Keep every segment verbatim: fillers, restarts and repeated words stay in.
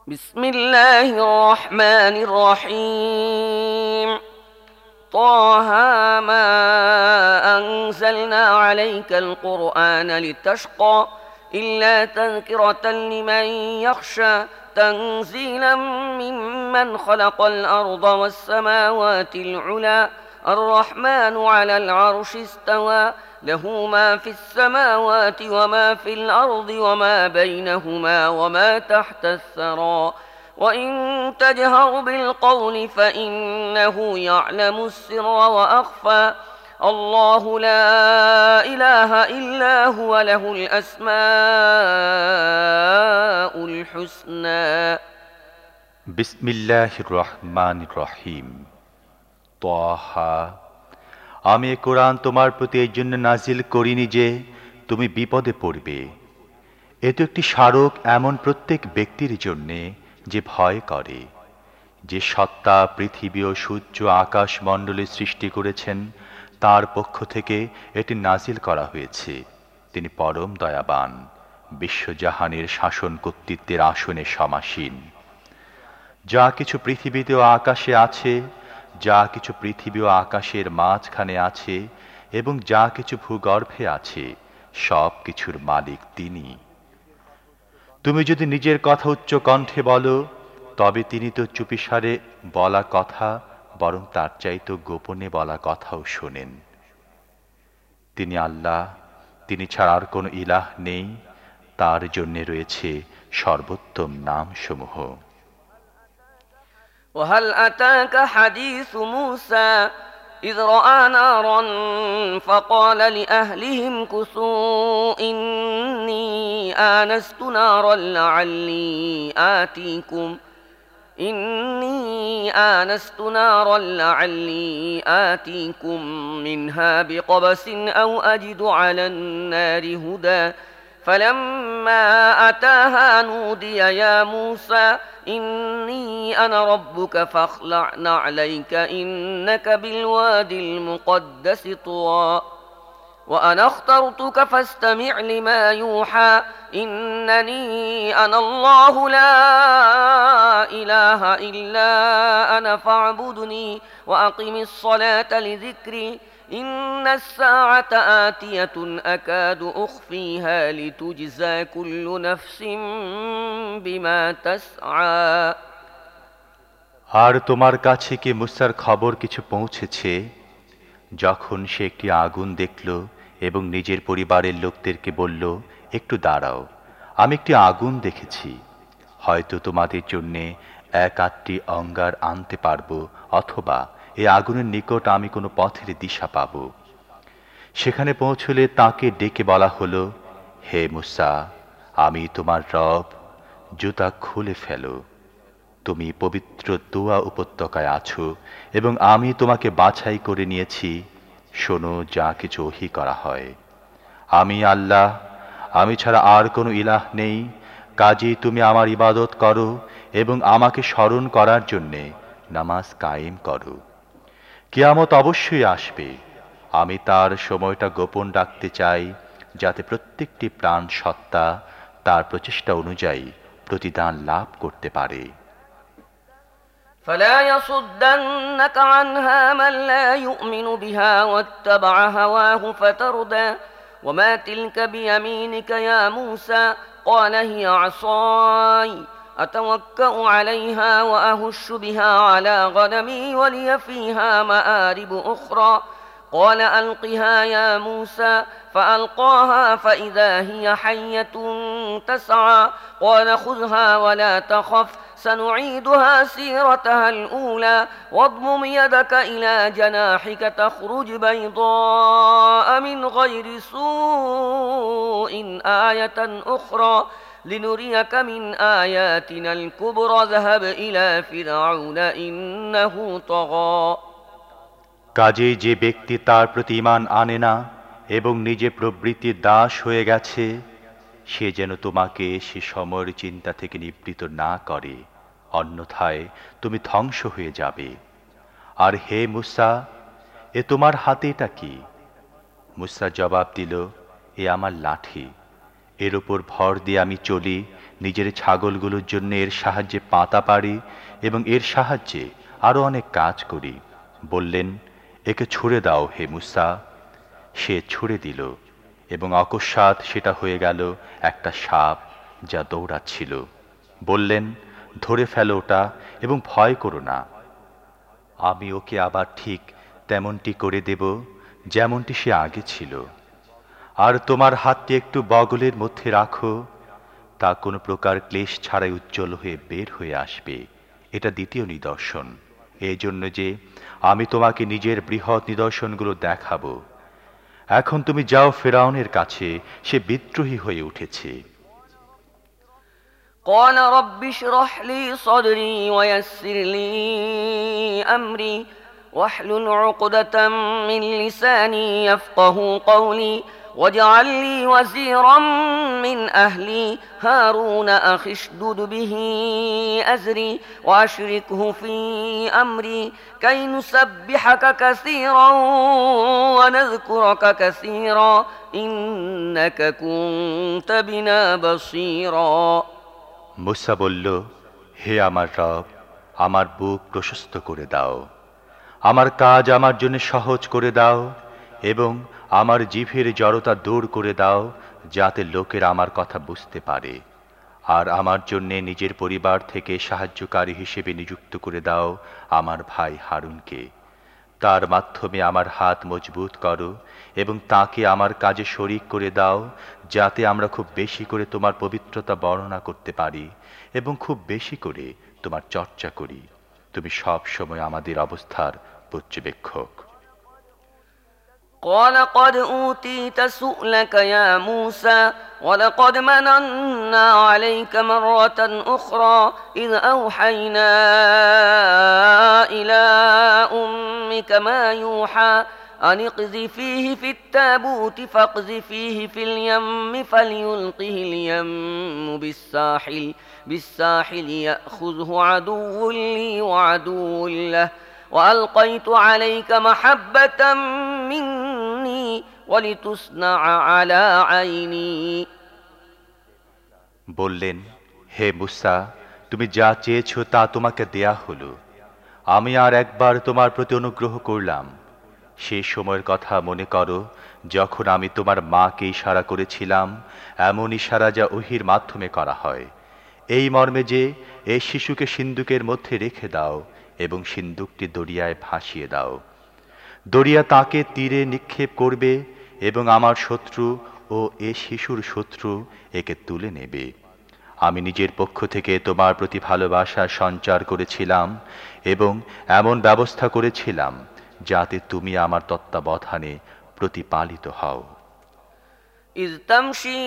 بسم الله الرحمن الرحيم طه ما أنزلنا عليك القرآن لتشقى إلا تذكرة لمن يخشى تنزيلا ممن خلق الأرض والسماوات العلى الرحمن على العرش استوى له ما في السماوات وما في الأرض وما بينهما وما تحت الثرى وإن تجهر بالقول فإنه يعلم السر وأخفى الله لا إله إلا هو له الأسماء الحسنى بسم الله الرحمن الرحيم তাহা আমি এই কোরআন তোমার প্রতি এই জন্য নাজিল করিনি যে তুমি বিপদে পড়বে। এ তো একটি স্মারক এমন প্রত্যেক ব্যক্তির জন্য যে ভয় করে, যে সত্তা পৃথিবী ও সূর্য আকাশ মণ্ডলে সৃষ্টি করেছেন তার পক্ষ থেকে এটি নাজিল করা হয়েছে। তিনি পরম দয়াবান, বিশ্বজাহানের শাসন কর্তৃত্বের আসনে সমাসীন। যা কিছু পৃথিবীতে ও আকাশে আছে, যা কিছু পৃথিবী ও আকাশের মাঝখানে আছে এবং যা কিছু ভূগর্ভে আছে, সব কিছুর মালিক তিনি। তুমি যদি নিজের কথা উচ্চ কণ্ঠে বলো, তবে তিনি তো চুপিসারে বলা কথা বরং তার চাইতে গোপনে বলা কথাও শোনেন। তিনি আল্লাহ, তিনি ছাড়া আর কোনো ইলাহ নেই, তার জন্য রয়েছে সর্বোত্তম নামসমূহ। وهل أتاك حديث موسى إذ رأى نارا فقال لأهلهم كثوا إني آنست نارا لعلي آتيكم إني آنست نارا لعلي آتيكم منها بقبس أو أجد على النار هدى فلما أتاها نودي يا موسى إني أنا ربك فاخلع نعليك إنك بالوادي المقدس طوى وأنا اخترتك فاستمع لما يوحى إنني أنا الله لا إله إلا أنا فاعبدني وأقم الصلاة لذكري إن الساعة آتية أكاد أخفيها لتجزى كل نفس بما تسعى আর তোমার কাছে কি মুসার খবর কিছু পৌঁছেছে, যখন সে একটি আগুন দেখল এবং নিজের পরিবারের লোকদেরকে বলল, একটু দাঁড়াও, আমি একটি আগুন দেখেছি, হয়তো তোমাদের জন্যে এক আটটি অঙ্গার আনতে পারবো, অথবা এই আগুনের নিকট আমি কোনো পথের দিশা পাব। সেখানে পৌঁছলে তাকে ডেকে বলা হলো, হে মুসা, আমি তোমার রব, জুতা খুলে ফেলো, তুমি পবিত্র তুয়া উপত্যকায় আছো এবং আমি তোমাকে বাছাই করে নিয়েছি, শোনো যা কিছু ওহী করা হয়। আমি আল্লাহ, আমি ছাড়া আর কোনো ইলাহ নেই, কাজেই তুমি আমার ইবাদত করো এবং আমাকে স্মরণ করার জন্যে নামাজ কায়েম করো। কিয়ামত অবশ্যই আসবে, আমি তার সময়টা গোপন রাখতে চাই, যাতে প্রত্যেকটি প্রাণ সত্তা তার প্রচেষ্টা অনুযায়ী প্রতিদান লাভ করতে পারে। فلا يصدنك عنها من لا يؤمن بها واتبع هواه فتردى وما تلك بيمينك يا موسى قال هي عصاي أتوكأ عليها وأهش بها على غنمي ولي فيها مآرب أخرى قال ألقها يا موسى فألقاها فإذا هي حية تسعى قال خذها ولا تخف سنعيدها سيرتها الأولى واضمم يدك إلى جناحك تخرج بيضاء من غير سوء آية أخرى لنريك من آياتنا الكبرى ذهب إلى فرعون إنه طغى কাজেই যে ব্যক্তি তার প্রতি ঈমান আনে না এবং নিজে প্রবৃত্তির দাস হয়ে গেছে, সে যেন তোমাকে সে সময়ের চিন্তা থেকে নিবৃত না করে, অন্যথায় তুমি ধ্বংস হয়ে যাবে। আর হে মুসা, এ তোমার হাতে এটা কি? মুসা জবাব দিল, এ আমার লাঠি, এর উপর ভর দিয়ে আমি চলি, নিজের ছাগলগুলোর জন্য এর সাহায্যে পাতা পাড়ি এবং এর সাহায্যে আরো অনেক কাজ করি। বললেন, একে ছুঁড়ে দাও হে মূসা। সে ছুঁড়ে দিল এবং অকস্মাৎ সেটা হয়ে গেল একটা সাপ যা দৌড়াচ্ছিল। বললেন, ধরে ফেলো ওটা এবং ভয় করো না। আমি ওকে আবার ঠিক তেমনটি করে দেব যেমনটি সে আগে ছিল। আর তোমার হাতটি একটু বগলের মধ্যে রাখো, তা কোনো প্রকার ক্লেশ ছাড়াই উজ্জ্বল হয়ে বের হয়ে আসবে। এটা দ্বিতীয় নিদর্শন, এই জন্য যে আমি তোমাকে নিজের বৃহৎ নিদর্শনগুলো দেখাবো। এখন তুমি যাও ফিরআউনের কাছে, সে বিদ্রোহী হয়ে উঠেছে। قال رب اشرح لي صدري ويسر لي أمري واحلل عقدة من لساني يفقه قولي واجعل لي وزيرا من أهلي هارون أخي اشدد به أزري وأشركه في أمري كي نسبحك كثيرا ونذكرك كثيرا إنك كنت بنا بصيرا। মূসা বলল, হে আমার রব, আমার বুক প্রশস্ত করে দাও, আমার কাজ আমার জন্য সহজ করে দাও এবং আমার জিভের জড়তা দূর করে দাও, যাতে লোকেরা আমার কথা বুঝতে পারে। আর আমার জন্য নিজের পরিবার থেকে সাহায্যকারী হিসেবে নিযুক্ত করে দাও আমার ভাই হারুনকে। তার মাধ্যমে আমার হাত মজবুত করো এবং তাকে আমার কাজে শরীক করে দাও, যাতে আমরা খুব বেশি করে তোমার পবিত্রতা বর্ণনা করতে পারি এবং খুব বেশি করে তোমার চর্চা করি। তুমি সব সময় আমাদের অবস্থার পর্যবেক্ষক। قال قد أوتيت سؤلك يا موسى ولقد مننا عليك مرة أخرى إذ أوحينا إلى أمك ما يوحى أن اقذفيه في التابوت فاقذفيه في اليم فليلقه اليم بالساحل بالساحل يأخذه عدو لي وعدو له وألقيت عليك محبة مني ولتصنع على عيني। বললেন, হে মূসা, তুমি যা চেয়েছো তা তোমাকে দেয়া হলো। আমি আর একবার তোমার প্রতি অনুগ্রহ করলাম। সেই সময়ের কথা মনে করো যখন আমি তোমার মাকে ইশারা করেছিলাম, এমন ইশারা যা ওহীর মাধ্যমে করা হয়, এই মর্মে যে এই শিশুকে সিন্দুকের মধ্যে রেখে দাও এবং সিন্দুকটি দরিয়ায় ভাসিয়ে দাও। দরিয়া তাকে তীরে নিক্ষেপ করবে এবং আমার শত্রু ও এ শিশুর শত্রু একে তুলে নেবে। আমি নিজের পক্ষ থেকে তোমার প্রতি ভালোবাসা সঞ্চার করেছিলাম এবং এমন ব্যবস্থা করেছিলাম যাতে তুমি আমার তত্ত্বাবধানে প্রতিপালিত হও। إذ تمشي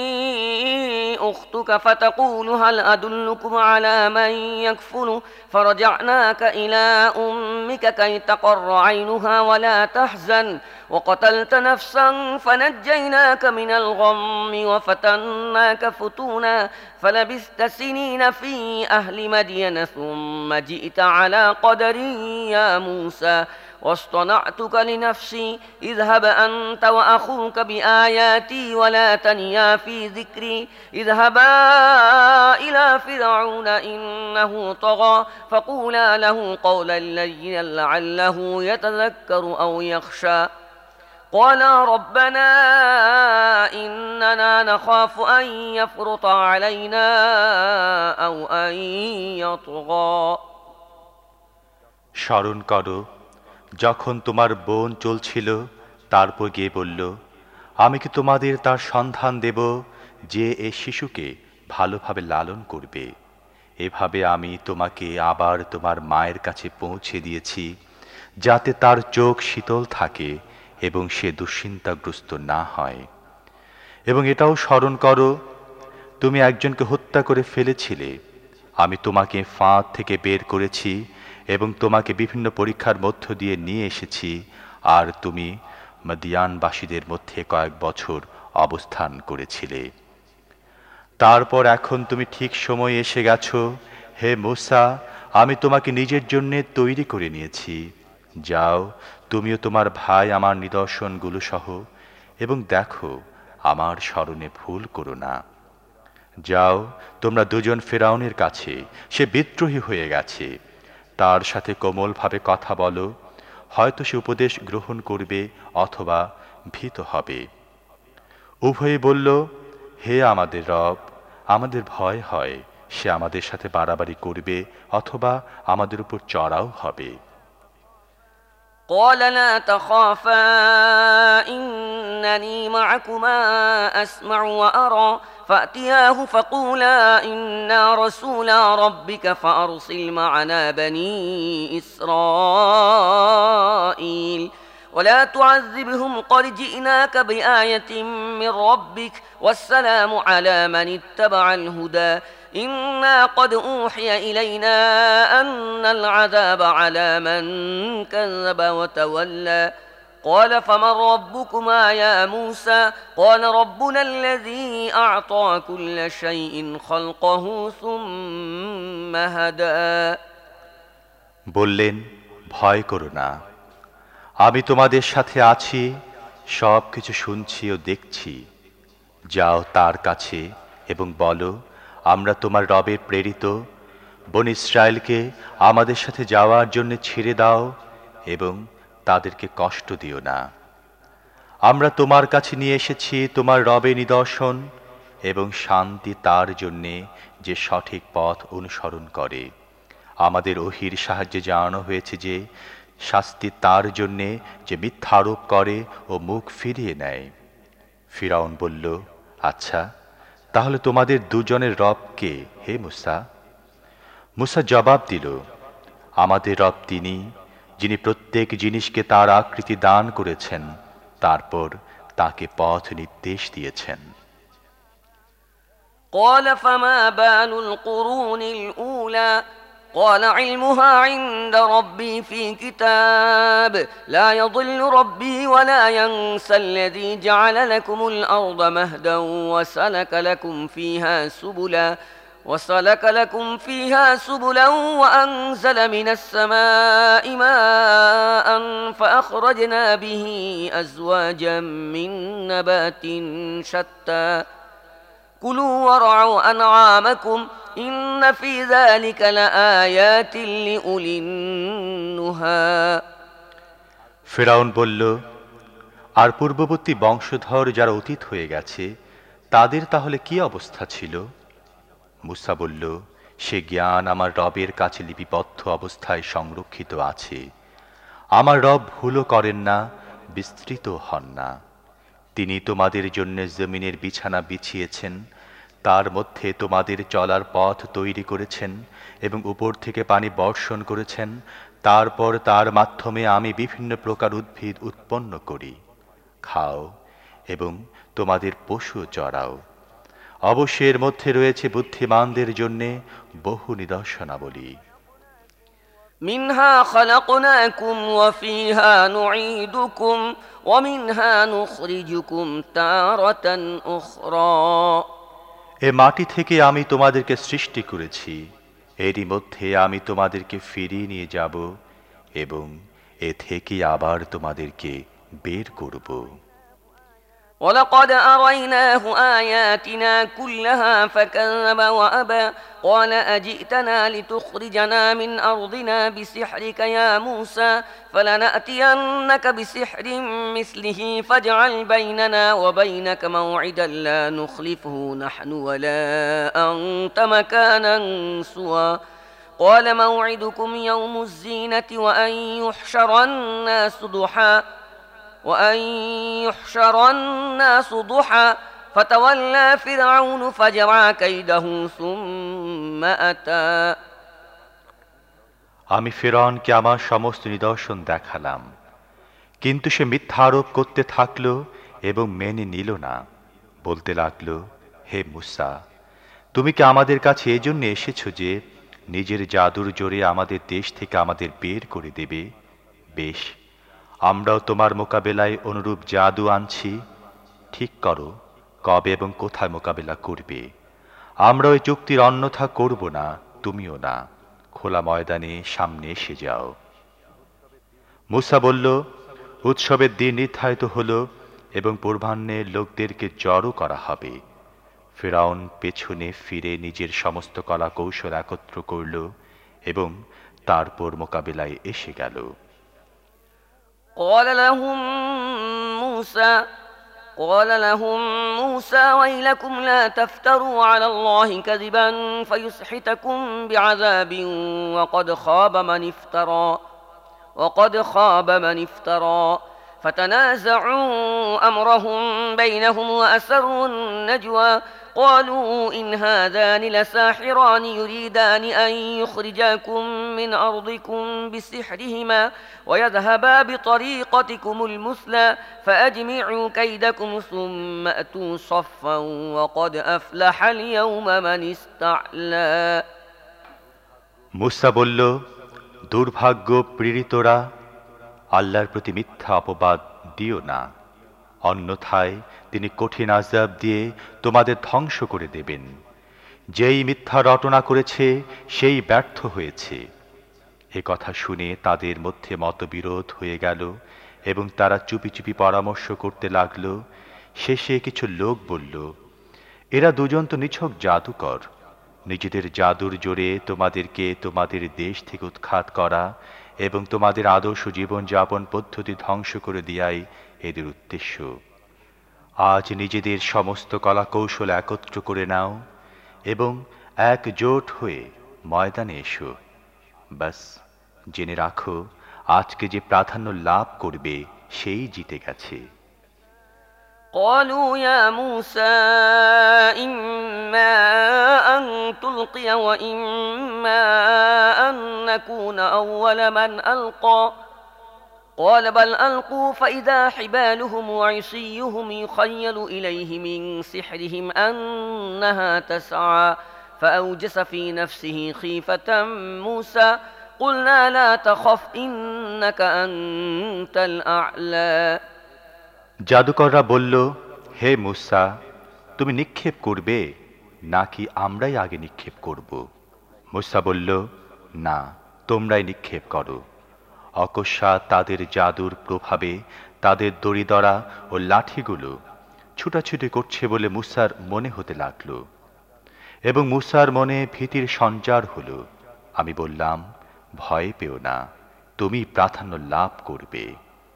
أختك فتقول هل أدلكم على من يكفله فرجعناك إلى أمك كي تقر عينها ولا تحزن وقتلت نفسا فنجيناك من الغم وفتناك فتونا فلبثت سنين في أهل مدين ثم جئت على قدر يا موسى واصطنعتك لنفسي اذهب أنت وأخوك بآياتي ولا تنيا في ذكري اذهبا إلى فرعون إنه طغى فقولا له قولا لينا لعله يتذكر أو يخشى قالا ربنا إننا نخاف أن يفرط علينا أو أن يطغى। স্মরণ করো যখন তোমার বোন চলছিল, তারপর গিয়ে বলল, আমি কি তোমাদের তার সন্ধান দেব যে এ শিশুকে ভালোভাবে লালন করবে। এভাবে আমি তোমাকে আবার তোমার মায়ের কাছে পৌঁছে দিয়েছি, যাতে তার চোখ শীতল থাকে এবং সে দুশ্চিন্তাগ্রস্ত না হয়। এবং এটাও স্মরণ করো, তুমি একজনকে হত্যা করে ফেলেছিলে, আমি তোমাকে ফাঁদ থেকে বের করেছি এবং তোমাকে বিভিন্ন পরীক্ষার মধ্য দিয়ে নিয়ে এসেছি, আর তুমি মদিয়ানবাসীদের মধ্যে কয়েক বছর অবস্থান করেছিলে। তারপর এখন তুমি ঠিক সময়ে এসে গেছো। হে মূসা, আমি তোমাকে নিজের জন্য তৈরি করে নিয়েছি। যাও, তুমিও তোমার ভাই আমার নিদর্শনগুলো সহ, এবং দেখো আমার স্মরণে ভুল করো না। যাও, তোমরা দুজন ফিরআউনের কাছে, সে বিদ্রোহী হয়ে গেছে, তার সাথে কোমলভাবে কথা বলো, হয়তো সে উপদেশ গ্রহণ করবে অথবা ভীত হবে। উভয়ে বলল, হে আমাদের রব, আমাদের ভয় হয় সে আমাদের সাথে বাড়াবাড়ি করবে অথবা আমাদের উপর চড়াও হবে। قال لا تخافا إنني معكما أسمع وأرى فأتياه فقولا إنا رسولا ربك فأرسل معنا بني إسرائيل ولا تعذبهم قد جئناك بآية من ربك والسلام على من اتبع الهدى إنا قد أوحي إلينا أن العذاب على من كذب وتولى قال فمن ربكما يا موسى قال ربنا الذي أعطى كل شيء خلقه ثم هدى বললেন, ভয় করো না, আমি তোমাদের সাথে আছি, সব কিছু শুনছি ও দেখছি। যাও তার কাছে এবং বলো, আমরা তোমার রবের প্রেরিত, বনী ইসরায়েলকে আমাদের সাথে যাওয়ার জন্য ছেড়ে দাও এবং তাদেরকে কষ্ট দিও না। আমরা তোমার কাছে নিয়ে এসেছি তোমার রবের নিদর্শন এবং শান্তি তার জন্যে যে সঠিক পথ অনুসরণ করে। আমাদের ওহীর সাহায্যে জানানো হয়েছে যে শাস্তি তার জন্যে যে মিথ্যারোপ করে ও মুখ ফিরিয়ে নেয়। ফিরআউন বলল, আচ্ছা, তাহলে তোমাদের দুজনের রব কে হে মূসা? মূসা জবাব দিল, আমাদের রব তিনি, যিনি প্রত্যেক জিনিসকে তার আকৃতি দান করেছেন, তারপর তাকে পথ নির্দেশ দিয়েছেন। قال فما بال القرون الأولى قال علمها عند ربي في كتاب لا يضل ربي ولا ينسى الذي جعل لكم الأرض مهدا وسلك لكم فيها سبلا وسلك لكم فيها سبلا وأنزل من السماء ماء فأخرجنا به أزواجا من نبات شتى كلوا وارعوا أنعامكم إن في ذلك لآيات لأولي النهى ফিরআউন বলল, আর পূর্ববর্তী বংশধর যারা অতীত হয়ে গেছে তাদের তাহলে কি অবস্থা ছিল? মূসা বলল, সে জ্ঞান আমার রবের কাছে লিপিবদ্ধ অবস্থায় সংরক্ষিত আছে। আমার রব ভুলও করেন না, বিস্তৃত হন না। তিনি তোমাদের জন্য জমিনের বিছানা বিছিয়েছেন, তার মধ্যে তোমাদের চলার পথ তৈরি করেছেন এবং উপর থেকে পানি বর্ষণ করেছেন। তারপর তার মাধ্যমে আমি বিভিন্ন প্রকার উদ্ভিদ উৎপন্ন করি, খাও এবং তোমাদের পশু চড়াও। অবশ্যের মধ্যে রয়েছে বুদ্ধিমানদের জন্য বহু নিদর্শনাবলী। منها خلقناكم وفيها نعيدكم ومنها نخرجكم تارة أخرى এ মাটি থেকে আমি তোমাদেরকে সৃষ্টি করেছি, এরই মধ্যে আমি তোমাদেরকে ফিরিয়ে নিয়ে যাব এবং এ থেকে আবার তোমাদেরকে বের করব। ولقد أريناه آياتنا كلها فكذب وأبى قال أجئتنا لتخرجنا من أرضنا بسحرك يا موسى فلنأتينك بسحر مثله فاجعل بيننا وبينك موعدا لا نخلفه نحن ولا أنت مكانا سوى قال موعدكم يوم الزينة وأن يحشر الناس ضحى وأن يحشر الناس ضحى فتولى فرعون فجمع كيده ثم أتى আমি ফিরআউনকে আমার সমস্ত নিদর্শন দেখালাম, কিন্তু সে মিথ্যা আরোপ করতে থাকলো এবং মেনে নিল না। বলতে লাগলো, হে মূসা, তুমি কি আমাদের কাছে এজন্য এসেছো যে নিজের জাদুর জোরে আমাদের দেশ থেকে আমাদের বের করে দেবে? বেশ, আমরাও তোমার মোকাবেলায় অনুরূপ জাদু আনছি। ঠিক করো কবে এবং কোথায় মোকাবেলা করবে। আমরা ওই চুক্তির অন্যথা করব না, তুমিও না। খোলা ময়দানে সামনে এসে যাও। মূসা বলল, উৎসবের দিন নির্ধারিত হলো এবং পূর্বাহ্নে লোকদেরকে জড়ো করা হবে। ফিরআউন পেছনে ফিরে নিজের সমস্ত কলা কৌশল একত্র করল এবং তারপর মোকাবিলায় এসে গেল। قال لهم موسى قال لهم موسى ويلكم لا تفتروا على الله كذبا فيسحتكم بعذاب وقد خاب من افترى وقد خاب من افترى فتنازعوا أمرهم بينهم وأسروا النجوى قالوا إن هذان لساحران يريدان أن يخرجاكم من أرضكم بسحرهما ويذهبا بطريقتكم المثلى فأجمعوا كيدكم ثم أتوا صفا وقد أفلح اليوم من استعلى মুসা বলল, দুর্ভাগ্য প্রেরিতরা, আল্লাহর প্রতি মিথ্যা অপবাদ দিও না, অন্যথায় তিনি কঠিন আযাব দিয়ে তোমাদের ধ্বংস করে দেবেন। যেই মিথ্যা রটনা করেছে সেই ব্যর্থ হয়েছে। এ কথা শুনে তাদের মধ্যে মতবিরোধ হয়ে গেল এবং তারা চুপি চুপি পরামর্শ করতে লাগল। শেষে কিছু লোক বলল, এরা দুজন তো নিছক জাদুকর, নিজেদের জাদুর জোরে তোমাদেরকে তোমাদের দেশ থেকে উৎখাত করা এবং তোমাদের আদর্শ জীবনযাপন পদ্ধতি ধ্বংস করে দেয়াই এদের উদ্দেশ্য। আজ নিজেদের সমস্ত কলা কৌশল একত্র করে নাও এবং একজোট হয়ে ময়দানে এসো। বাস জেনে রাখো, আজকে যে প্রাধান্য লাভ করবে সেই জিতে গেছে। قالوا يا موسى إما أن تلقي وإما أن نكون أول من ألقى قال بل ألقوا فإذا حبالهم وعصيهم يخيل إليه من سحرهم أنها تسعى فأوجس في نفسه خيفة موسى قلنا لا تخف إنك أنت الأعلى জাদুকররা বলল, হে মুসা, তুমি নিক্ষেপ করবে নাকি আমরাই আগে নিক্ষেপ করব? মুসা বলল, না, তোমরাই নিক্ষেপ করো। অকস্মাৎ তাদের জাদুর প্রভাবে তাদের দড়িদড়া ও লাঠিগুলো ছুটাছুটি করছে বলে মুসার মনে হতে লাগল এবং মুসার মনে ভীতির সঞ্চার হল। আমি বললাম, ভয় পেও না, তুমি প্রাধান্য লাভ করবে।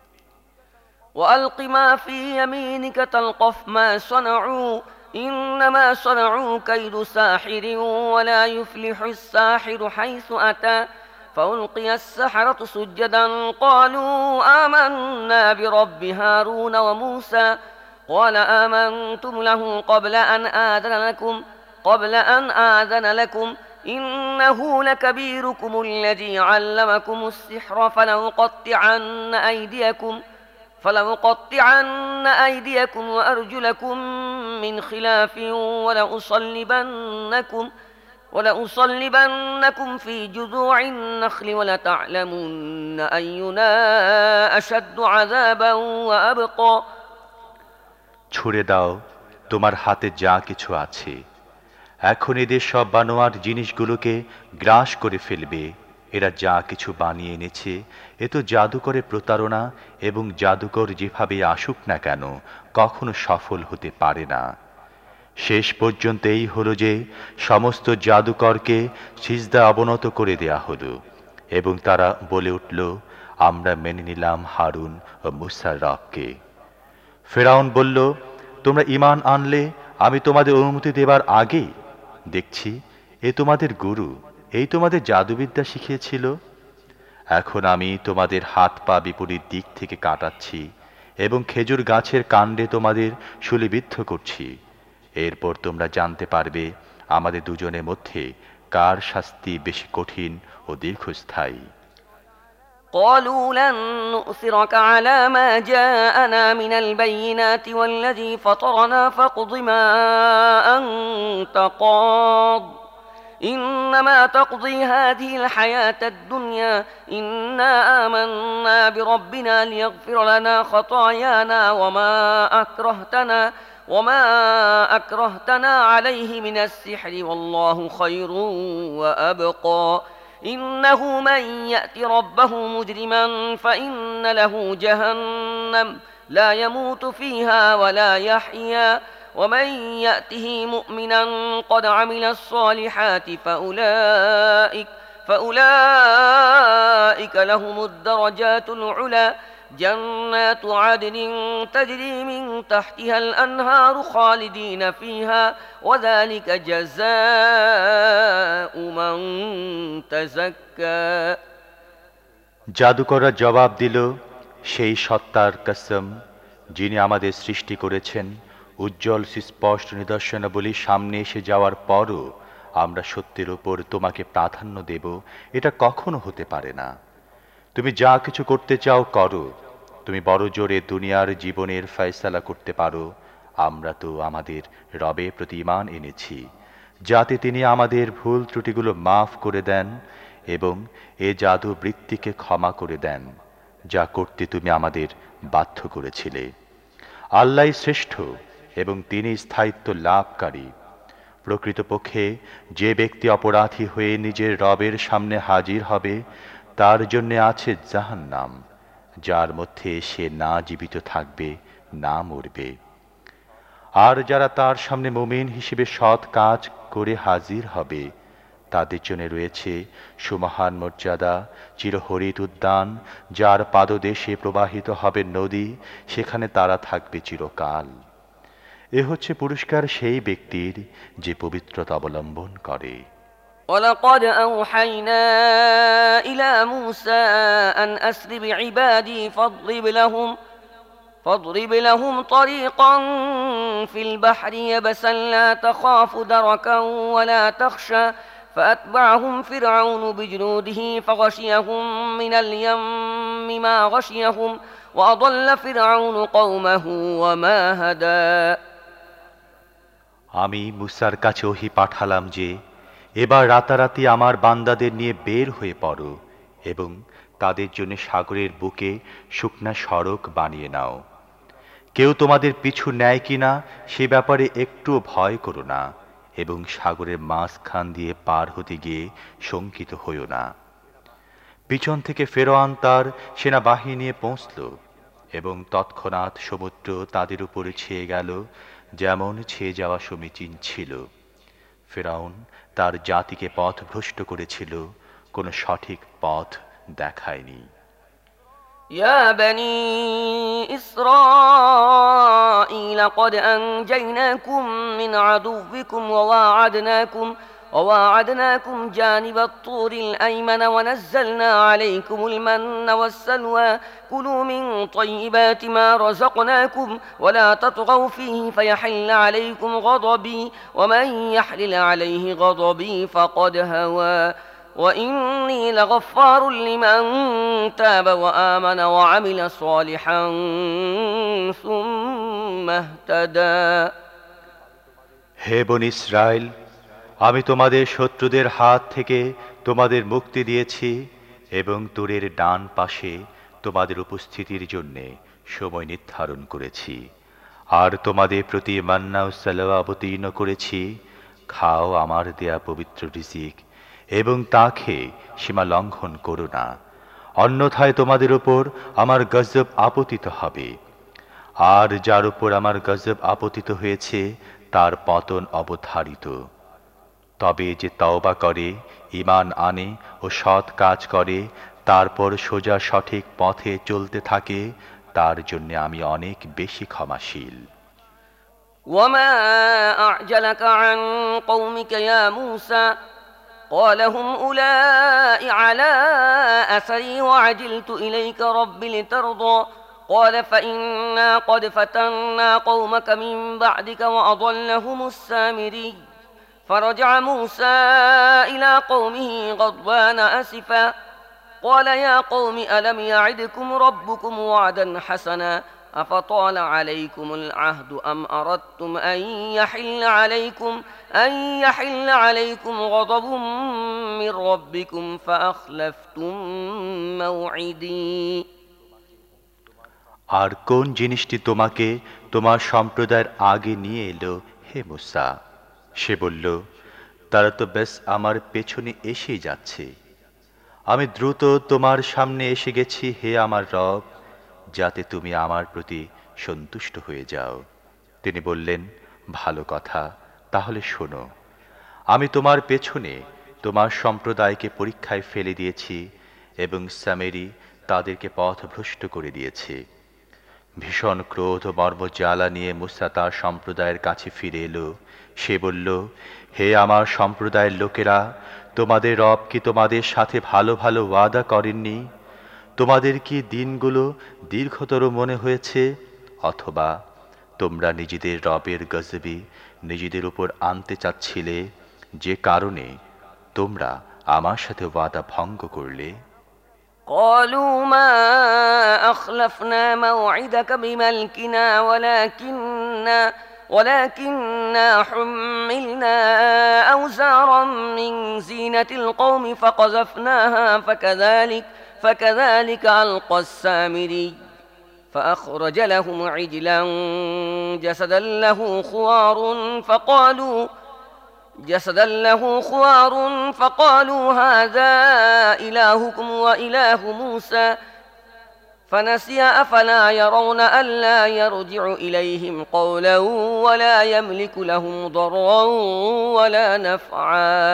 وألق ما في يمينك تلقف ما صنعوا إنما صنعوا كيد ساحر ولا يفلح الساحر حيث أتى فألقي السحرة سجدا قالوا آمنا برب هارون وموسى قال آمنتم له قبل أن آذن لكم قبل أن آذن لكم إنه لكبيركم الذي علمكم السحر فلأقطعن أيديكم فلأقطعن أيديكم وأرجلكم من خلاف ولأصلبنكم ولأصلبنكم في جذوع النخل ولتعلمن أينا أشد عذابا وأبقى ছুড়ে দাও তোমার হাতে যা কিছু আছে, এখন এদের সব বানোয়ার জিনিসগুলোকে গ্রাস করে ফেলবে। এরা যা কিছু বানিয়ে এনেছে এ তো জাদুকরের প্রতারণা এবং জাদুকর যেভাবে আসুক না কেন কখনো সফল হতে পারে না। শেষ পর্যন্ত এই হলো যে সমস্ত জাদুকরকে সিজদা অবনত করে দেয়া হলো এবং তারা বলে উঠল, আমরা মেনে নিলাম হারুন ও মুসার রবকে। ফিরআউন বলল, তোমরা ঈমান আনলে আমি তোমাদের অনুমতি দেবার আগেই দেখছি এ তোমাদের গুরু, এই তোমাদের জাদুবিদ্যা শিখিয়েছিল। এখন আমি তোমাদের হাত পা বিপরীত দিক থেকে কাটাচ্ছি এবং খেজুর গাছের কাণ্ডে তোমাদের শুলিবিদ্ধ করছি। এরপর তোমরা জানতে পারবে আমাদের দুজনের মধ্যে কার শাস্তি বেশি কঠিন ও দীর্ঘস্থায়ী। قالوا لن نؤثرك على ما جاءنا من البينات والذي فطرنا فاقض ما أنت قاض إنما تقضي هذه الحياة الدنيا إنا آمنا بربنا ليغفر لنا خطايانا وما أكرهتنا وما أكرهتنا عليه من السحر والله خير وأبقى إنه من يأت ربه مجرما فإن له جهنم لا يموت فيها ولا يحيا ومن يأته مؤمنا قد عمل الصالحات فأولئك فأولئك لهم الدرجات العلى جنات عدن تجري من تحتها الأنهار خالدين فيها وذلك جزاء من تزكى জাদুকররা জবাব দিল, সেই সত্তার কসম যিনি আমাদের সৃষ্টি করেছেন, উজ্জ্বল সুস্পষ্ট নিদর্শনাবলী সামনে এসে যাওয়ার পরও আমরা সত্যের উপর তোমাকে প্রাধান্য দেব, এটা কখনো হতে পারে না। তুমি যা কিছু করতে চাও করো, তুমি বড় জোরে দুনিয়ার জীবনের ফয়সালা করতে পারো। আমরা তো আমাদের রবের প্রতি ঈমান এনেছি, যাতে তিনি আমাদের ভুল ত্রুটিগুলো মাফ করে দেন এবং এ জাদু বৃত্তিকে ক্ষমা করে দেন, যা করতে তুমি আমাদের বাধ্য করেছিলে। আল্লাহই শ্রেষ্ঠ এবং তিনি স্থায়িত্ব লাভকারী। প্রকৃতপক্ষে যে ব্যক্তি অপরাধী হয়ে নিজের রবের সামনে হাজির হবে, তার জন্য আছে জাহান্নাম, যার মধ্যে সে না জীবিত থাকবে না মরবে। আর যারা তার সামনে মুমিন হিসেবে সৎ কাজ করে হাজির হবে, তাদের জন্য রয়েছে সুমহান মর্যাদা, চিরহরিত উদ্যান, যার পাদদেশে প্রবাহিত হবে নদী, সেখানে তারা থাকবে চিরকাল। এ হচ্ছে পুরস্কার সেই ব্যক্তির যে পবিত্রতা অবলম্বন করে। ولقد أوحينا إلى موسى أن أسر بعبادي فاضرب لهم فاضرب لهم طريقا في البحر يبسا لا تخاف دركا ولا تخشى فأتبعهم فرعون بجنوده فغشيهم من اليم ما غشيهم وأضل فرعون قومه وما هدى আমি মুসার কাছে ওহী পাঠালাম যে, এবার রাতারাতি আমার বান্দাদের নিয়ে বের হয়ে পড়ো এবং তাদের জন্য সাগরের বুকে শুকনা সড়ক বানিয়ে নাও। কেউ তোমাদের পিছু নেয় কিনা সে ব্যাপারে একটু ভয় করো না এবং সাগরের মাঝখান দিয়ে পার হতে গিয়ে শঙ্কিত হইও না। পিছন থেকে ফেরআউন তার সেনাবাহিনী নিয়ে পৌঁছল এবং তৎক্ষণাৎ সমুদ্র তাদের উপরে ছেয়ে গেল, যেমন ছেয়ে যাওয়া সমীচীন ছিল। ফেরাউন তার জাতিকে পথভ্রষ্ট করেছিল, কোনো সঠিক পথ দেখায়নি। يا بني إسرائيل قد أنجيناكم من عدوكم وواعدناكم وواعدناكم جانب الطور الأيمن ونزلنا عليكم المن والسلوى كلوا من طيبات ما رزقناكم ولا تطغوا فيه فيحل عليكم غضبي ومن يحلل عليه غضبي فقد هوى وإني لغفار لمن تاب وآمن وعمل صالحا ثم اهتدى হে বনী ইসরায়েল, আমি তোমাদের শত্রুদের হাত থেকে তোমাদের মুক্তি দিয়েছি এবং তুরের ডান পাশে তোমাদের উপস্থিতির জন্যে সময় নির্ধারণ করেছি, আর তোমাদের প্রতি মান্না ও সালওয়া অবতীর্ণ করেছি। খাও আমার দেয়া পবিত্র রিজিক এবং তা খেয়ে সীমা লঙ্ঘন করো না, অন্যথায় তোমাদের উপর আমার গজব আপতিত হবে। আর যার উপর আমার গজব আপতিত হয়েছে তার পতন অবধারিত। তবে যে তওবা করে, ঈমান আনে ও সৎ কাজ করে, তারপর সোজা সঠিক পথে চলতে থাকে, তার জন্য আমি অনেক বেশি ক্ষমাশীল। وما أعجلك عن قومك يا موسى قال هم أولئك على أثري وعجلت إليك رب لترضى قال فإنا قد فتنا قومك من بعدك وأضلهم السامري فرجع موسى إلى قومه غضبان أسفا قال يا قوم ألم يعدكم ربكم وعدا حسنا أفطال عليكم العهد أم أردتم أن يحل عليكم أن يحل عليكم غضب من ربكم فأخلفتم موعدي আর কোন জিনিসটি তোমাকে তোমার সম্প্রদায়ের আগে নিয়ে এলো হে মুসা? সে বলল, তারা তো বেশ আমার পেছনে এসেই যাচ্ছে। আমি দ্রুত তোমার সামনে এসে গেছি হে আমার রব, যাতে তুমি আমার প্রতি সন্তুষ্ট হয়ে যাও। তিনি বললেন, ভালো কথা, তাহলে শোনো। আমি তোমার পেছনে তোমার সম্প্রদায়কে পরীক্ষায় ফেলে দিয়েছি এবং সামেরি তাদেরকে পথভ্রষ্ট করে দিয়েছে। ভীষণ ক্রোধ ও মর্মজ্বালা নিয়ে মূসা তার সম্প্রদায়ের কাছে ফিরে এলো। সে বলল, হে আমার সম্প্রদায়ের লোকেরা, তোমাদের রব কি তোমাদের সাথে ভালো ভালো ওয়াদা করেননি? তোমাদের কি দিনগুলো দীর্ঘতর মনে হয়েছে? অথবা তোমরা নিজেদের রবের গজবি নিজেদের উপর আনতে চাচ্ছিলে, যে কারণে তোমরা আমার সাথে ওয়াদা ভঙ্গ করলে? قالوا ما أخلفنا موعدك بملكنا ولكننا ولكننا حملنا أوزارا من زينة القوم فقذفناها فكذلك فكذلك ألقى السامري فأخرج لهم عجلا جسدا له خوار فقالوا جسدا له خوار فقالوا هذا إلهكم وإله موسى فنسي أفلا يرون ألا يرجع إليهم قولا ولا يملك لهم ضرا ولا نفعا।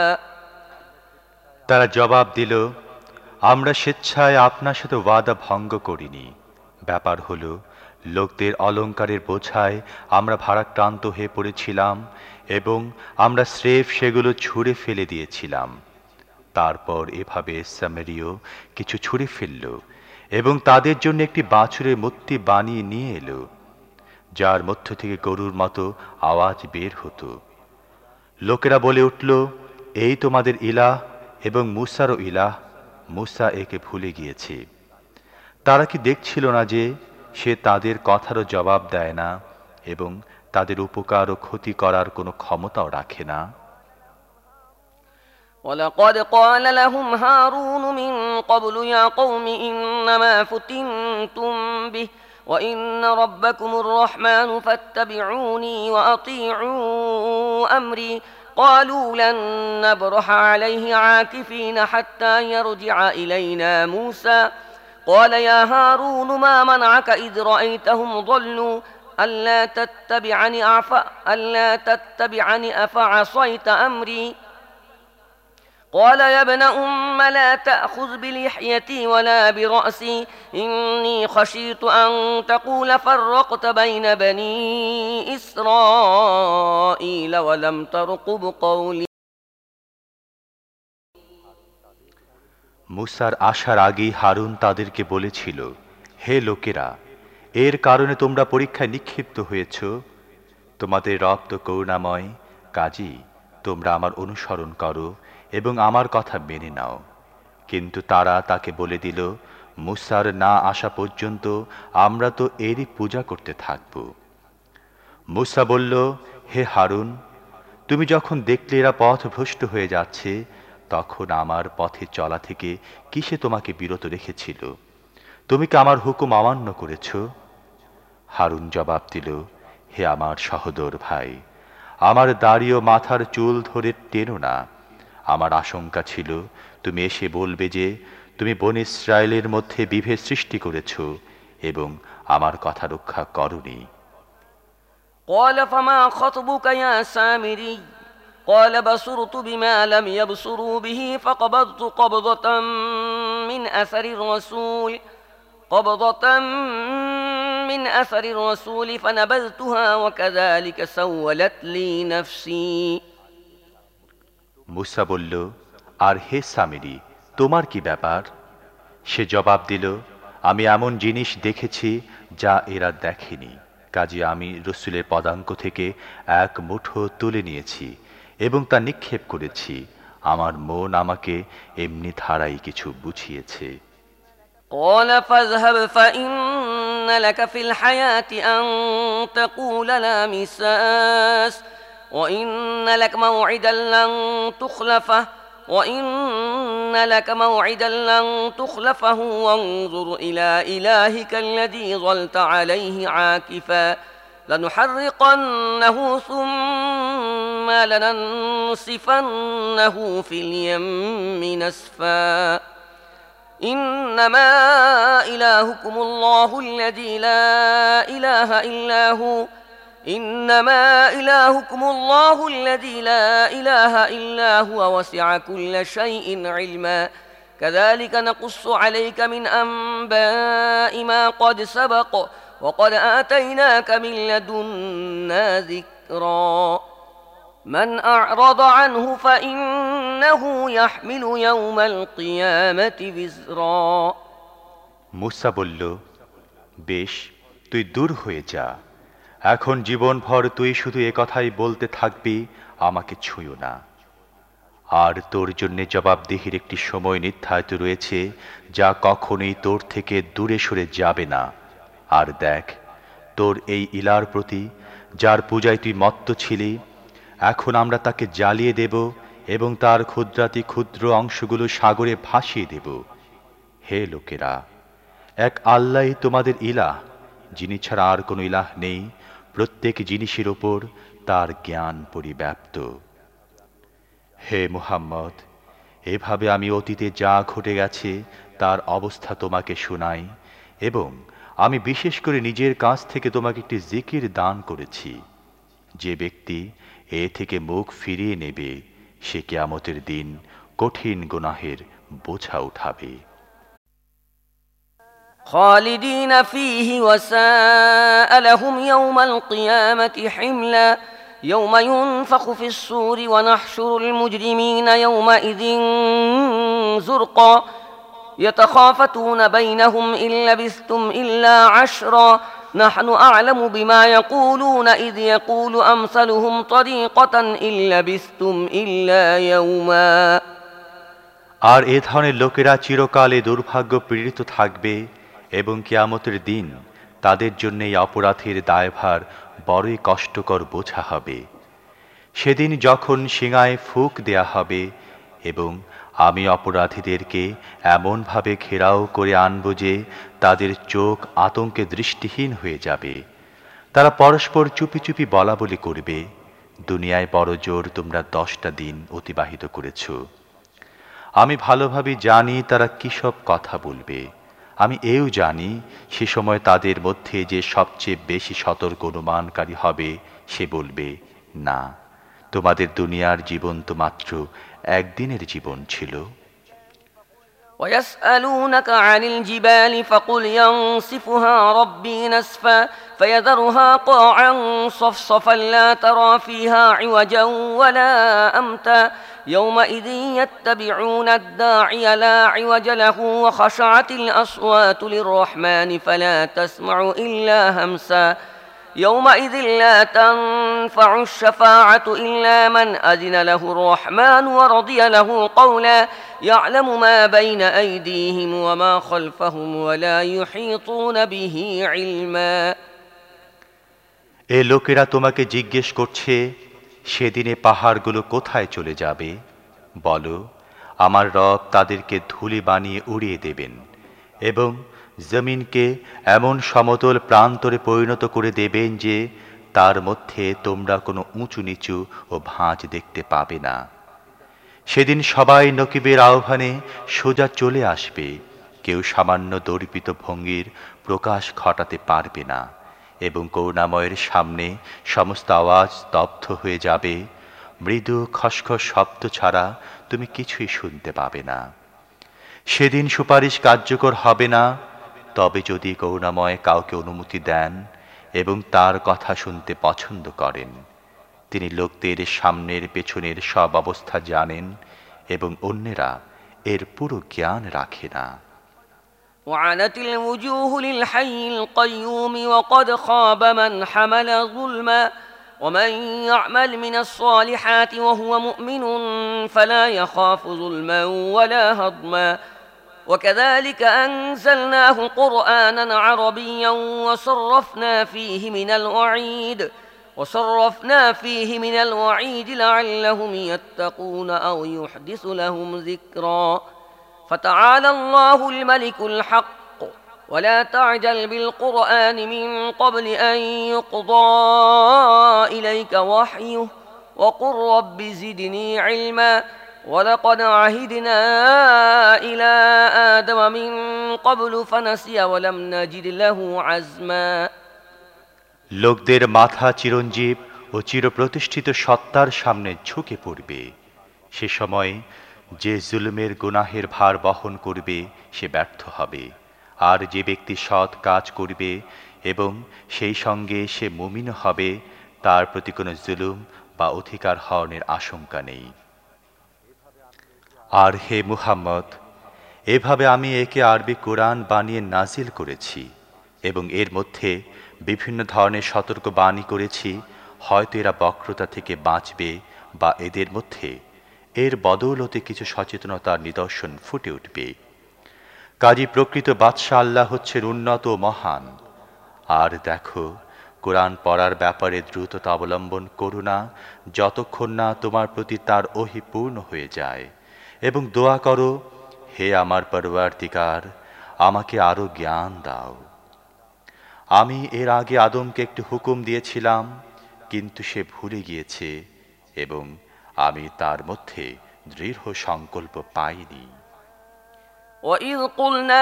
তারা জবাব দিল, আমরা স্বেচ্ছায় আপনার সাথে ওয়াদা ভঙ্গ করিনি। ব্যাপার হলো, লোকদের অলঙ্কারের বোঝায় আমরা ভারাক্রান্ত হয়ে পড়েছিলাম এবং আমরা স্রেফ সেগুলো ছুঁড়ে ফেলে দিয়েছিলাম। তারপর এভাবে সামেরীয় কিছু ছুঁড়ে ফেলল এবং তাদের জন্য একটি বাছুরের মূর্তি বানিয়ে নিয়ে এলো, যার মধ্য থেকে গরুর মতো আওয়াজ বের হতো। লোকেরা বলে উঠল, এই তোমাদের ইলাহ এবং মূসারও ইলাহ। মূসা একে ভুলে গিয়েছে। তারা কি দেখছিল না যে সে তাদের কথারও জবাব দেয় না এবং তাদের উপকার ও ক্ষতি করার কোনো ক্ষমতাও রাখে না? ولقد قال لهم هارون من قبل يا قوم إنما فتنتم به وإن ربكم الرحمن فاتبعوني وأطيعوا أمري قالوا لن نبرح عليه عاكفين حتى يرجع إلينا موسى قال يا هارون ما منعك إذ رأيتهم ضلوا ألا تتبعني أعفأ ألا تتبعني أفعصيت أمري قال يا ابن أم لا تأخذ بلحيتي ولا برأسي إني خشيت أن تقول فرقت بين بني إسرائيل ولم ترقب قولي। মূসার আসার আগেই হারুন তাদেরকে বলেছিল, হে লোকেরা, এর কারণে তোমরা পরীক্ষায় নিক্ষিপ্ত হয়েছ। তোমাদের রব তো করুণাময়, কাজী তোমরা আমার অনুসরণ করো এবং আমার কথা মেনে নাও। কিন্তু তারা তাকে বলে দিল, মূসার না আসা পর্যন্ত আমরা তো এরই পূজা করতে থাকব। মূসা বলল, হে হারুন, তুমি যখন দেখলে এরা পথভ্রষ্ট হয়ে যাচ্ছে, তখন আমার পথে চলা থেকে কিসে তোমাকে বিরত রেখেছিল? তুমি কি আমার হুকুম অমান্য করেছ? হারুন জবাব দিল, হে আমার সহোদর ভাই, আমার দাড়ি ও মাথার চুল ধরে টেনো না। আমার আশঙ্কা ছিল তুমি এসে বলবে যে তুমি বনী ইসরায়েলের মধ্যে বিভেদ সৃষ্টি করেছ এবং আমার কথা রক্ষা করনি। قال فما خطبك يا سامري قال بصرت بما لم يبصروا به فقبضت قبضة من أثر الرسول قبضة من أثر الرسول فنبذتها وكذلك سولت لي نفسي। মূসা বলল, আর হে সামিরি, তোমার কি ব্যাপার? সে জবাব দিল, আমি এমন জিনিস দেখেছি যা এরা দেখেনি, কাজে আমি রসুলের পদাঙ্ক থেকে এক মুঠো তুলে নিয়েছি এবং তা নিক্ষেপ করেছি। আমার মন আমাকে এমনি ধারাই কিছু বুঝিয়েছে। قال فاذهب فإن لك في الحياة أن تقول لا مساس وإن لك موعدا لن تخلفه وإن لك موعدا لن تخلفه وانظر إلى إلهك الذي ظلت عليه عاكفا لنحرقنه ثم لننسفنه في اليم نسفا إنما إلهكم الله الذي لا إله إلا هو إنما إلهكم الله الذي لا إله إلا هو وسع كل شيء علما كذلك نقص عليك من أنباء ما قد سبق وقد آتيناك من لدنا ذكرا من أعرض عنه فإنه يحمل يوم القيامة وزرا মুসা বলল, বেশ, তুই দূর হয়ে যা। এখন জীবনভর তুই শুধু এ কথাই বলতে থাকবি, আমাকে ছুঁয়ো না। আর তোর জন্য জবাবদিহির একটি সময় নির্ধারিত রয়েছে, যা কখনোই তোর থেকে দূরে সরে যাবে না। আর দেখ, তোর এই ইলার প্রতি, যার পূজায় তুই মত্ত ছিলি, এখন আমরা তাকে জ্বালিয়ে দেব এবং তার ক্ষুদ্রাতি ক্ষুদ্র অংশগুলো সাগরে ভাসিয়ে দেব। হে লোকেরা, এক আল্লাহই তোমাদের ইলাহ, যিনি ছাড়া আর কোনো ইলাহ নেই। প্রত্যেক জিনিসের ওপর তার জ্ঞান পরিব্যাপ্ত। হে মুহাম্মদ, এভাবে আমি অতীতে যা ঘটে গেছে তার অবস্থা তোমাকে শোনাই, এবং আমি বিশেষ করে নিজের কাছ থেকে তোমাকে একটি জিকির দান করেছি। যে ব্যক্তি এ থেকে মুখ ফিরিয়ে নেবে, সে কিয়ামতের দিন কঠিন গুনাহের বোঝা উঠাবে। خالدين فيه وساء لهم يوم القيامة حملا يوم ينفخ في الصور ونحشر المجرمين يومئذ زرقا يتخافتون بينهم إن لبثتم إلا عشرا نحن أعلم بما يقولون إذ يقول أمثلهم طريقة إن لبثتم إلا يوما আর এ ধরনের লোকেরা চিরকালে দুর্ভাগ্য পীড়িত থাকবে এবং কিয়ামতের দিন তাদের জন্য এই অপরাধের দায়ভার বড়ই কষ্টকর বোঝা হবে। সেদিন যখন শিঙায় ফুঁক দেয়া হবে এবং আমি অপরাধীদেরকে এমনভাবে ঘেরাও করে আনব যে তাদের চোখ আতঙ্কে দৃষ্টিহীন হয়ে যাবে। তারা পরস্পর চুপি চুপি বলা বলি করবে, দুনিয়ায় বড় জোর তোমরা দশটা দিন অতিবাহিত করেছ। আমি ভালোভাবে জানি তারা কী সব কথা বলবে। আমি এও জানি সে সময় তাদের মধ্যে যে সবচেয়ে বেশি সতর্ক অনুমানকারী হবে, সে বলবে, না, তোমাদের দুনিয়ার জীবন তো মাত্র একদিনের জীবন ছিল। ويسألونك عن الجبال فقل ينسفها ربي نسفا فيذرها قاعا صفصفا لا ترى فيها عوجا ولا أمتا يومئذ يتبعون الداعي لا عوج له وخشعت الأصوات للرحمن فلا تسمع إلا همسا يومئذ لا تنفع الشفاعة إلا من أذن له الرحمن ورضي له قولا يعلم ما بين أيديهم وما خلفهم ولا يحيطون به علما এ লোকেরা তোমাকে জিজ্ঞেস করছে, সেদিনে পাহাড়গুলো কোথায় চলে যাবে? বলো, আমার রব তাদেরকে ধুলি বানিয়ে উড়িয়ে দেবেন এবং জমিনকে এমন সমতল প্রান্তরে পরিণত করে দেবেন যে তার মধ্যে তোমরা কোনো উঁচু নিচু ও ভাঁজ দেখতে পাবে না। সেদিন সবাই নকিবের আহ্বানে সোজা চলে আসবে, কেউ সামান্য দর্পিত ভঙ্গির প্রকাশ ঘটাতে পারবে না এবং করুণাময়ের সামনে সমস্ত আওয়াজ স্তব্ধ হয়ে যাবে। মৃদু খসখস শব্দ ছাড়া তুমি কিছুই শুনতে পাবে না। সেদিন সুপারিশ কার্যকর হবে না, তবে যদি করুণাময় কাউকে অনুমতি দেন এবং তার কথা শুনতে পছন্দ করেন। তিনি লোকদের সামনের পেছনের সব অবস্থা জানেন এবং অন্যেরা এর পুরো জ্ঞান রাখে না। وعنت الوجوه للحي القيوم وقد خاب من حمل ظلما ومن يعمل من الصالحات وهو مؤمن فلا يخاف ظلما ولا هضما وكذلك أنزلناه قرآنا عربيا وصرفنا فيه من الوعيد وصرفنا فيه من الوعيد لعلهم يتقون أو يحدث لهم ذكرا فتعالى الله الملك الحق ولا تعجل بالقرآن من قبل أن يقضى إليك وحيه وقل رب زدني علما ولقد عهدنا إلى آدم من قبل فنسي ولم نجد له عزما। লোকদের মাথা চিরঞ্জীব ও চিরপ্রতিষ্ঠিত সত্তার সামনে ঝুঁকে পড়বে। সে সময় যে জুলুমের গুনাহের ভার বহন করবে সে ব্যর্থ হবে, আর যে ব্যক্তি সৎ কাজ করবে এবং সেই সঙ্গে সে মুমিন হবে তার প্রতি কোনো জুলুম বা অধিকার হরণের আশঙ্কা নেই। আর হে মুহাম্মদ, এভাবে আমি একে আরবি কোরআন বানিয়ে নাজিল করেছি এবং এর মধ্যে বিভিন্ন ধরনের সতর্ক বাণী করেছি, হয়তো এরা বক্রতা থেকে বাঁচবে বা এদের মধ্যে এর বদৌলতে কিছু সচেতনতার নিদর্শন ফুটে উঠবে। কাজী প্রকৃত বাদশাহ আল্লাহ হচ্ছেন উন্নত ও মহান। আর দেখো, কোরআন পড়ার ব্যাপারে দ্রুততা অবলম্বন করো না যতক্ষণ না তোমার প্রতি তার ওহী পূর্ণ হয়ে যায়, এবং দোয়া করো, হে আমার পরওয়ারদিগার, আমাকে আরো জ্ঞান দাও। আমি এর আগে আদমকে একটি হুকুম দিয়েছিলাম, কিন্তু সে ভুলে গিয়েছে এবং আমি তার মধ্যে দৃঢ় সংকল্প পাইনি। وَإِذْ قُلْنَا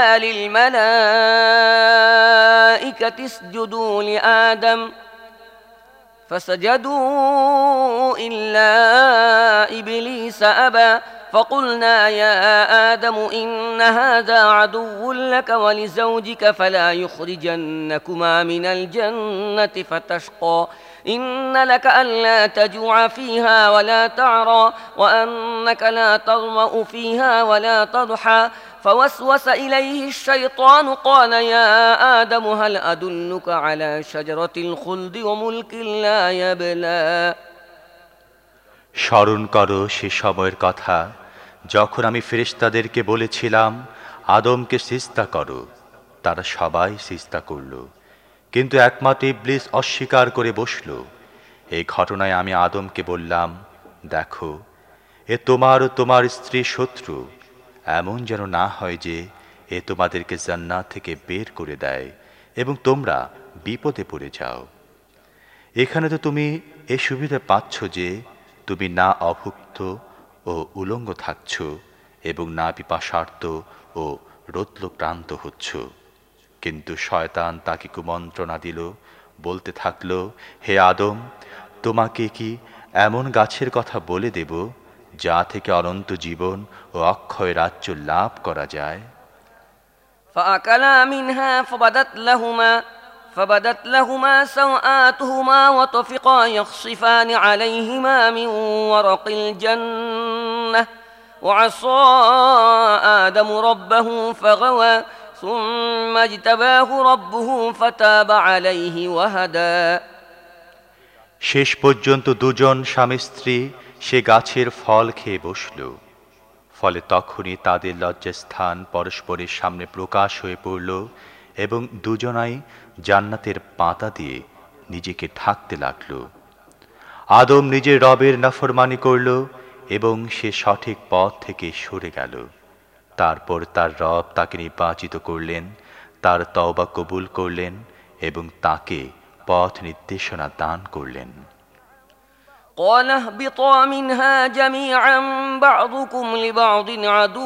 لِلْمَلَائِكَةِ اسْجُدُوا لِآدَمَ فَسَجَدُوا إِلَّا إِبْلِيسَ أَبَى فَقُلْنَا يَا آدَمُ إِنَّ هَذَا عَدُوٌّ لَكَ وَلِزَوْجِكَ فَلَا يُخْرِجَنَّكُمَا مِنَ الْجَنَّةِ فَتَشْقَى إِنَّ لَكَ أَلَّا تَجُوعَ فِيهَا وَلَا تَعْرَى وَأَنَّكَ لَا تَظْمَأُ فِيهَا وَلَا تَضْحَى فوسوس إليه الشيطان قال يا آدم هل أدلك على شجرة الخلد وملك لا يبلى। স্মরণ করো সে সময়ের কথা যখন আমি ফেরেশতাদেরকে বলেছিলাম, আদমকে সিজদা করো। তারা সবাই সিজদা করল, কিন্তু একমাত্র ইবলিস অস্বীকার করে বসল। এই ঘটনায় আমি আদমকে বললাম, দেখো, এ তোমার ও তোমার স্ত্রী শত্রু, এমন যেন না হয় যে এ তোমাদেরকে জান্নাত থেকে বের করে দেয় এবং তোমরা বিপদে পড়ে যাও। এখানে তো তুমি এ সুবিধা পাচ্ছ যে তুমি না অভুক্ত ও উলঙ্গ থাকছ এবং না পিপাসার্ত ও রৌদ্রক্রান্ত হচ্ছ। কিন্তু শয়তান তাকে কুমন্ত্রণা দিল, বলতে থাকল, হে আদম, তোমাকে কি এমন গাছের কথা বলে দেব যা থেকে অনন্ত জীবন ও অক্ষয় রাজ্য লাভ করা যায়? فأكلا منها فبدت لهما فبدت لهما سوآتهما وطفقا يخصفان عليهما من ورق الجنة وعصى آدم ربه فغوى ثم اجتباه ربه فتاب عليه وهدى। শেষ পর্যন্ত দুজন স্বামী স্ত্রী সে গাছের ফল খেয়ে বসল। ফলে তখনই তাদের লজ্জাস্থান পরস্পরের সামনে প্রকাশ হয়ে পড়ল এবং দুজনাই জান্নাতের পাতা দিয়ে নিজেকে ঢাকতে লাগল। আদম নিজের রবের নাফরমানি করল এবং সে সঠিক পথ থেকে সরে গেল। তারপর তার রব তাকে নির্বাচিত করলেন, তার তওবা কবুল করলেন এবং তাকে পথ নির্দেশনা দান করলেন। قال اهبطا منها جميعا بعضكم لبعض عدو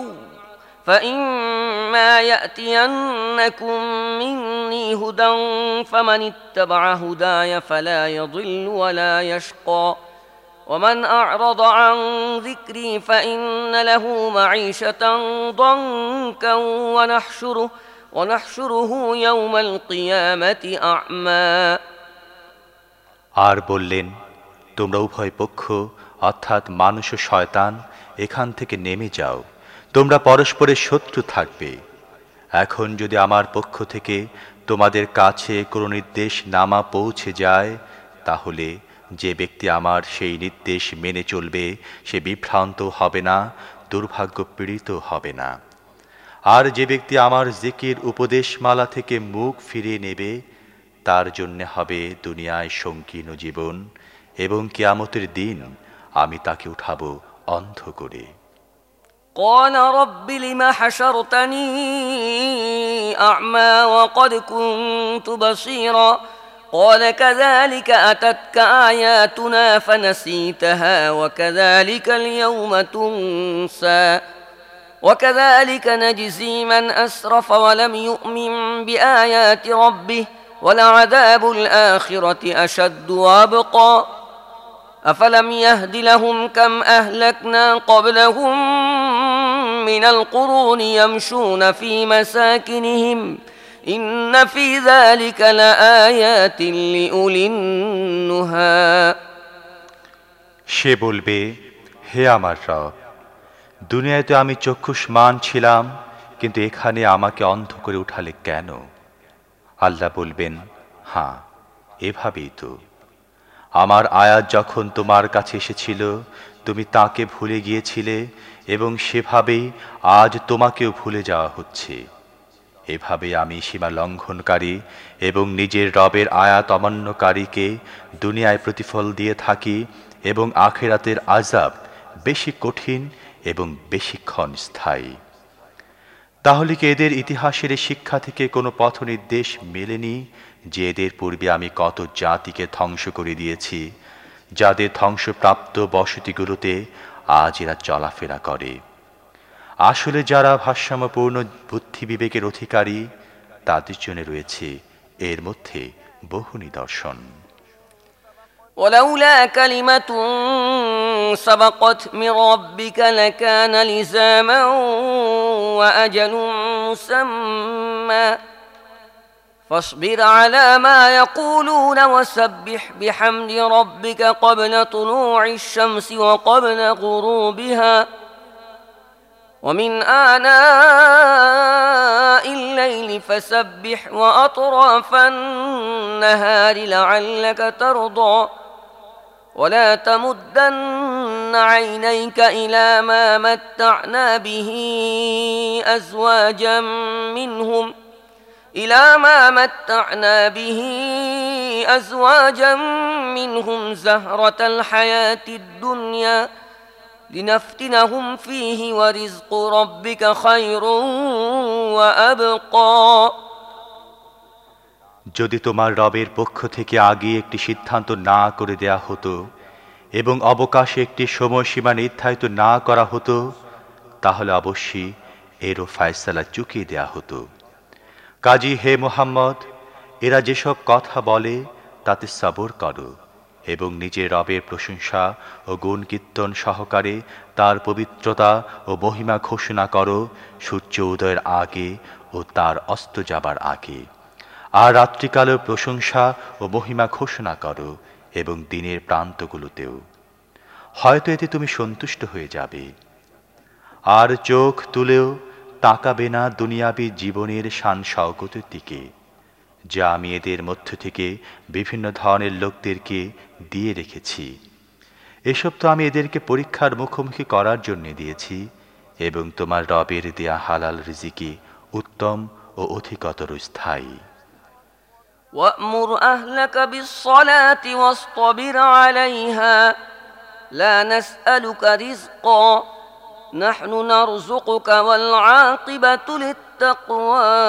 فإما يأتينكم مني هدى فمن اتبع هداي فلا يضل ولا يشقى ومن أعرض عن ذكري فإن له معيشة ضنكا ونحشره ونحشره يوم القيامة أعمى। আর বললেন, তোমরা উভয় পক্ষ অর্থাৎ মানুষ ও শয়তান এখান থেকে নেমে যাও, তোমরা পরস্পরের শত্রু থাকবে। এখন যদি আমার পক্ষ থেকে তোমাদের কাছে কোনো নির্দেশ নামা পৌঁছে যায়, তাহলে যে ব্যক্তি আমার সেই নির্দেশ মেনে চলবে সে বিভ্রান্ত হবে না, দুর্ভাগ্য পীড়িত হবে না। আর যে ব্যক্তি আমার জিকির উপদেশমালা থেকে মুখ ফিরিয়ে নেবে তার জন্য হবে দুনিয়ায় সংকীর্ণ জীবন এবং কিয়ামতের দিন আমি তাকে উঠাবো অন্ধ করে। قال رب لم حشرتني أعمى وقد كنت بصيرا قال كذلك أتتك آياتنا فنسيتها وكذلك اليوم تنسى وكذلك نجزي من أسرف ولم يؤمن بآيات ربه ولعذاب الآخرة أشد وأبقى أفلم يهد لهم كم أهلكنا قبلهم من القرون يمشون في مساكنهم إن في ذلك لآيات لأولي النهى সে বলবে, হে আমার রব, দুনিয়াতে আমি চক্ষুষ্মান ছিলাম, কিন্তু এখানে আমাকে অন্ধ করে উঠালে কেন? আল্লাহ বলবেন, হ্যাঁ, এভাবেই তো। আমার আয়াত যখন তোমার কাছে এসেছিল তুমি তাকে ভুলে গিয়েছিলে, এবং সেভাবেই আজ তোমাকেও ভুলে যাওয়া হচ্ছে। এভাবে আমি সীমা লঙ্ঘনকারী এবং নিজের রবের আয়াত অমান্যকারীকে দুনিয়ায় প্রতিফল দিয়ে থাকি, এবং আখিরাতের আযাব বেশি কঠিন এবং বেশিক্ষণ স্থায়ী। তাহলে কি এদের ইতিহাসের শিক্ষা থেকে কোনো পথ নির্দেশ মেলেনি যে এদের পূর্বে আমি কত জাতিকে ধ্বংস করে দিয়েছি, যাদের ধ্বংসপ্রাপ্ত বসতিগুলোতে আজ এরা চলাফেরা করে? আসলে যারা ভারসাম্যপূর্ণ বুদ্ধি বিবেকের অধিকারী তাদের জন্য রয়েছে এর মধ্যে বহু নিদর্শন। ولولا كلمة سبقت من ربك لكان لزاما وأجل مسمى فاصبر على ما يقولون وسبح بحمد ربك قبل طلوع الشمس وقبل غروبها ومن آناء الليل فسبح وأطراف النهار لعلك ترضى ولا تمدن عينيك إلى ما متعنا به أزواجا منهم إلى ما متعنا به أزواجا منهم زهرة الحياة الدنيا لنفتنهم فيه ورزق ربك خير وأبقى যদি তোমার রবের পক্ষ থেকে আগে একটি সিদ্ধান্ত না করে দেয়া হতো এবং অবকাশে একটি সময়সীমা নির্ধারিত না করা হতো, তাহলে অবশ্যই এরও ফয়সালা চুকিয়ে দেয়া হতো। কাজী হে মুহাম্মদ, এরা যেসব কথা বলে তাতে সবর করো এবং নিজের রবের প্রশংসা ও গুণ কীর্তন সহকারে তার পবিত্রতা ও মহিমা ঘোষণা করো সূর্য উদয়ের আগে ও তার অস্ত যাবার আগে। আর রাত্রিকালের প্রশংসা ও মহিমা ঘোষণা করো এবং দিনের প্রান্তগুলোতেও। হয়তো এতে তুমি সন্তুষ্ট হয়ে যাবে। আর চোখ তুলেও তাকাবে না দুনিয়াবী জীবনের শান শওকতের দিকে, যা আমি এদের মধ্য থেকে বিভিন্ন ধরনের লোকদেরকে দিয়ে রেখেছি। এসব তো আমি এদেরকে পরীক্ষার মুখোমুখি করার জন্য দিয়েছি, এবং তোমার রবের দেয়া হালাল রিজিকি উত্তম ও অধিকতর স্থায়ী। وأمر أهلك بالصلاة واصطبر عليها لا نسألك رزقا نحن نرزقك والعاقبة للتقوى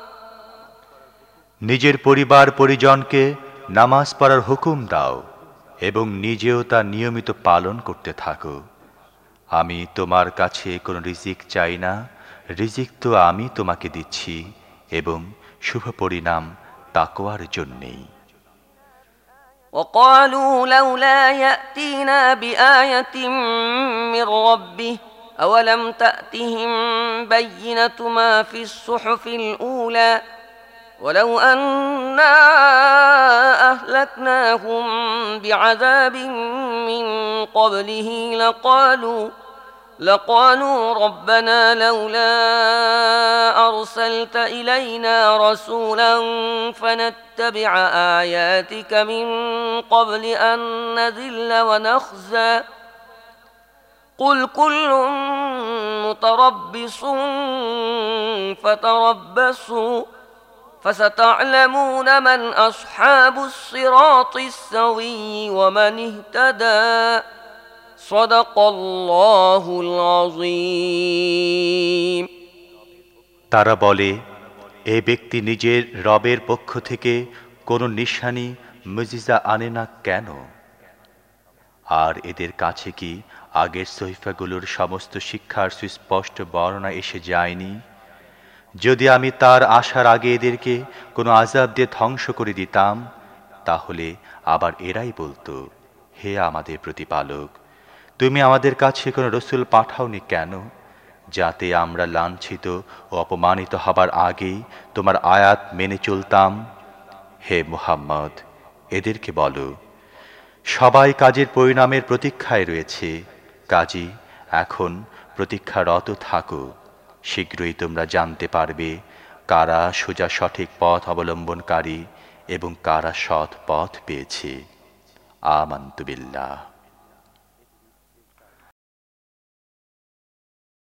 নিজের পরিবার পরিজনকে নামাজ পড়ার হুকুম দাও এবং নিজেও তা নিয়মিত পালন করতে থাকো। আমি তোমার কাছে কোনো রিজিক চাই না, রিজিক তো আমি তোমাকে দিচ্ছি, এবং শুভ পরিণাম তাকওয়ার জন্যেই। وقالوا لولا يأتينا بآية من ربه أولم تأتهم بينة ما في الصحف الأولى ولو أنا أهلكناهم بعذاب من قبله لقالوا لقالوا ربنا لولا أرسلت إلينا رسولا فنتبع آياتك من قبل أن نذل ونخزى قل كل متربص فتربصوا فستعلمون من أصحاب الصراط السوي ومن اهتدى صدق الله العظيم তারা বলে, এ ব্যক্তি নিজের রবের পক্ষ থেকে কোনো নিশানি মুজিজা আনে না কেন? আর এদের কাছে কি আগের সহিফাগুলোর সমস্ত শিক্ষার সুস্পষ্ট বর্ণনা এসে যায়নি? যদি আমি তার আসার আগে এদেরকে কোনো আযাব দিয়ে ধ্বংস করে দিতাম, তাহলে আবার এরাই বলতো, হে আমাদের প্রতিপালক, তুমি আমাদের কাছে কোনো রসুল পাঠাওনি কেন, যাতে আমরা লাঞ্ছিত ও অপমানিত হবার আগেই তোমার আয়াত মেনে চলতাম? হে মুহাম্মদ, এদেরকে বলো, সবাই কাজের পরিণামের প্রতীক্ষায় রয়েছে, কাজী এখন প্রতীক্ষারত থাকো। শীঘ্রই তোমরা জানতে পারবে কারা সোজা সঠিক পথ অবলম্বনকারী এবং কারা সৎ পথ পেয়েছে। আমানতু বিল্লাহ।